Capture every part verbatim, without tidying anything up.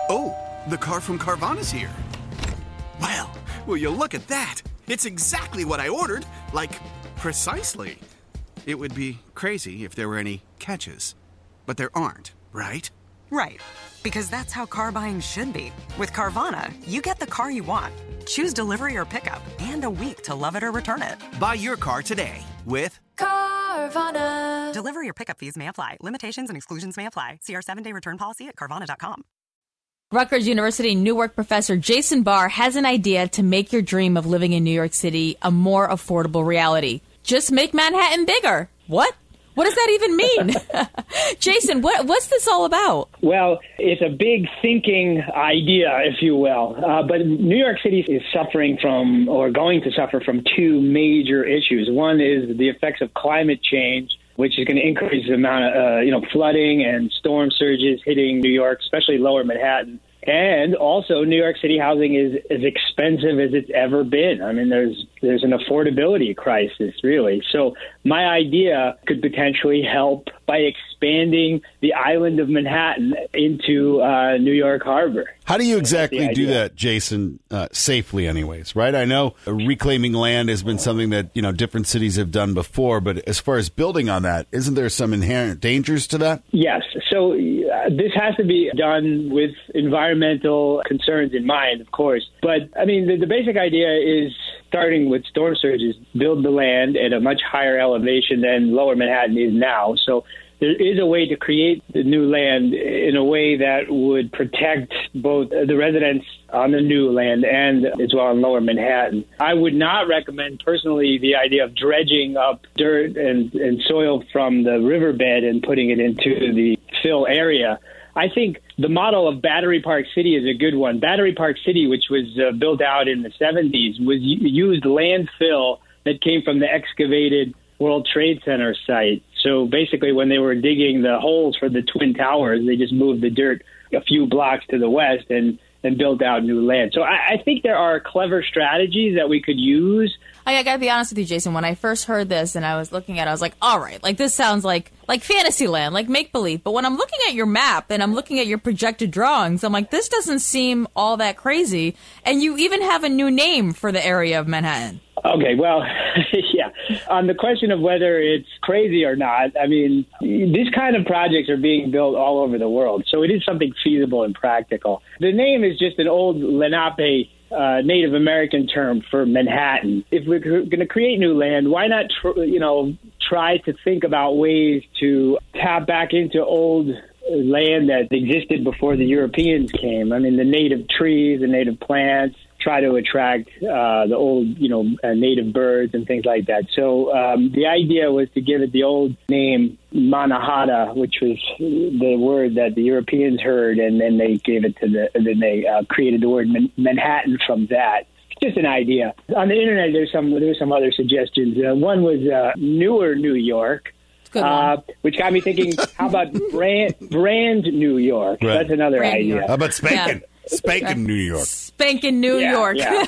Oh, the car from Carvana's here. Well, will you look at that? It's exactly what I ordered. Like, precisely. It would be crazy if there were any catches. But there aren't, right? Right. Because that's how car buying should be. With Carvana, you get the car you want. Choose delivery or pickup, and a week to love it or return it. Buy your car today with Carvana. Delivery or pickup fees may apply. Limitations and exclusions may apply. See our seven-day return policy at Carvana dot com. Rutgers University Newark professor Jason Barr has an idea to make your dream of living in New York City a more affordable reality. Just make Manhattan bigger. What? What does that even mean? Jason, what, what's this all about? Well, it's a big thinking idea, if you will. Uh, but New York City is suffering from, or going to suffer from, two major issues. One is the effects of climate change, which is going to increase the amount of, uh, you know, flooding and storm surges hitting New York, especially lower Manhattan. And also, New York City housing is as expensive as it's ever been. I mean, there's there's an affordability crisis, really. So my idea could potentially help by expanding the island of Manhattan into uh, New York Harbor. How do you exactly do that, Jason, uh, safely anyways, right? I know reclaiming land has been something that, you know, different cities have done before, but as far as building on that, isn't there some inherent dangers to that? Yes. So uh, this has to be done with environmental concerns in mind, of course. But, I mean, the, the basic idea is, starting with storm surges, build the land at a much higher elevation than lower Manhattan is now. So there is a way to create the new land in a way that would protect both the residents on the new land and as well in lower Manhattan. I would not recommend personally the idea of dredging up dirt and, and soil from the riverbed and putting it into the fill area. I think the model of Battery Park City is a good one. Battery Park City, which was uh, built out in the seventies, was used landfill that came from the excavated World Trade Center site. So basically, when they were digging the holes for the Twin Towers, they just moved the dirt a few blocks to the west and, and built out new land. So I, I think there are clever strategies that we could use. I, I gotta be honest with you, Jason. When I first heard this and I was looking at it, I was like, all right, like this sounds like like Fantasyland, like make-believe. But when I'm looking at your map and I'm looking at your projected drawings, I'm like, this doesn't seem all that crazy. And you even have a new name for the area of Manhattan. Okay, well, yeah. On the question of whether it's crazy or not, I mean, these kind of projects are being built all over the world, so it is something feasible and practical. The name is just an old Lenape uh, Native American term for Manhattan. If we're going to create new land, why not, tr- you know, try to think about ways to tap back into old land that existed before the Europeans came? I mean, the native trees, the native plants, try to attract uh, the old, you know, uh, native birds and things like that. So um, the idea was to give it the old name Mannahatta, which was the word that the Europeans heard, and then they gave it to the, and then they uh, created the word Man- Manhattan from that. It's just an idea. On the internet, there's some there's some other suggestions. Uh, one was uh, Newer New York. Uh, which got me thinking, how about brand, brand New York? Right. That's another Brand idea. How about Spankin'? Yeah. Spankin' New York. Spankin' New Yeah, York. yeah.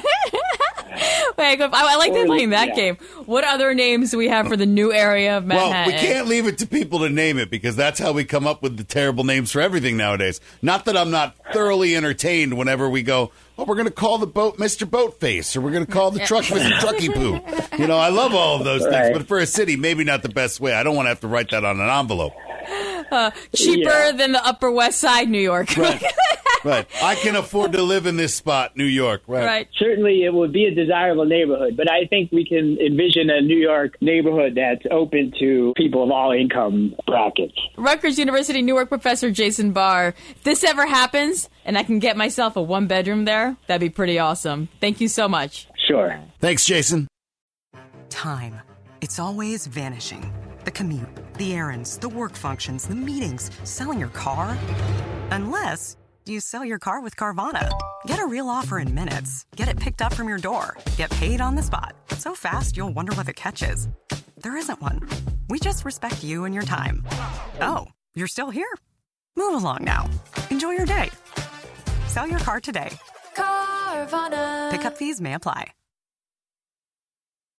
Wait, I, I like Or- playing that yeah. game. What other names do we have for the new area of Well, Manhattan? we can't leave it to people to name it because that's how we come up with the terrible names for everything nowadays. Not that I'm not thoroughly entertained whenever we go, oh, we're going to call the boat Mister Boatface, or we're going to call the truck Mister Trucky Poo. You know, I love all of those Right. things, but for a city, maybe not the best way. I don't want to have to write that on an envelope. Uh, cheaper Yeah. than the Upper West Side, New York. Right. Right. I can afford to live in this spot, New York. Right. Right. Certainly, it would be a desirable neighborhood, but I think we can envision a New York neighborhood that's open to people of all income brackets. Rutgers University Newark professor Jason Barr. If this ever happens and I can get myself a one bedroom there, that'd be pretty awesome. Thank you so much. Sure. Thanks, Jason. Time. It's always vanishing. The commute, the errands, the work functions, the meetings, selling your car. Unless you sell your car with Carvana. Get a real offer in minutes. Get it picked up from your door. Get paid on the spot. So fast, you'll wonder what the catch is. There isn't one. We just respect you and your time. Oh, you're still here? Move along now. Enjoy your day. Sell your car today. Carvana. Pickup fees may apply.